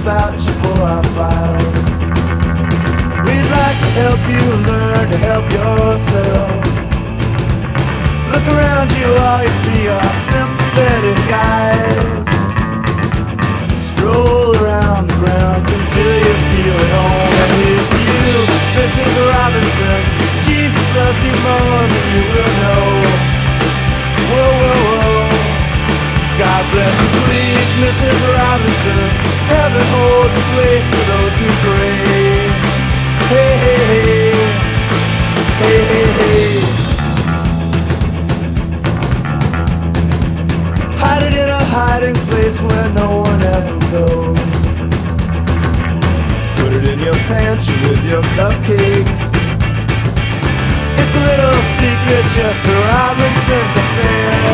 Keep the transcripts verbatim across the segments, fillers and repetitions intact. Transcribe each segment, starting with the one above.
about you for our files. We'd like to help you learn to help yourself. Look around you, all you see are sympathetic eyes. Stroll around the grounds until you feel at home. And here's to you, Missus Robinson. Jesus loves you more than you will know. Whoa, whoa, whoa. God bless you, please, Missus Robinson. Heaven holds a place for those who pray. Hey, hey, hey. Hey, hey, hey. Hide it in a hiding place where no one ever goes. Put it in your pantry with your cupcakes. It's a little secret just for Robinson's affair.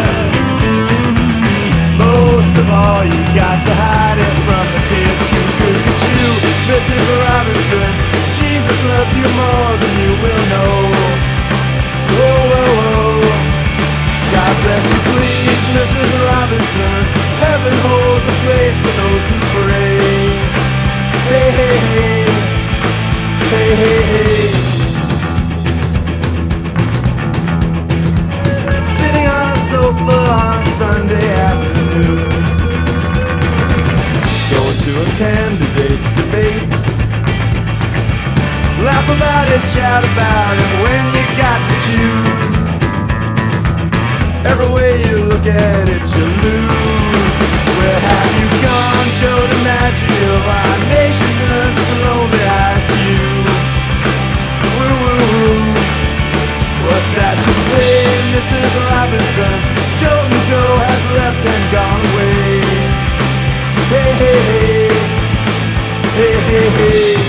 Most of all, you got to hide it from the kids. Look at you, Missus Robinson. Jesus loves you more than you will know. Whoa, whoa, whoa. God bless you, please, Missus Robinson. Heaven holds a place for those who pray. Hey, hey, hey. Hey, hey, hey. Sitting on a sofa on a Sunday afternoon, going to a candidate's debate. Laugh about it, shout about it when you got to choose. Every way you look at it, you lose. Where have you gone, Joe DiMaggio? Our nation turns its lonely eyes to you. Woo, woo, woo. What's that you say, Missus Robinson? Joltin' Joe has left and gone away. Hey, hey, hey. Hey, hey, hey.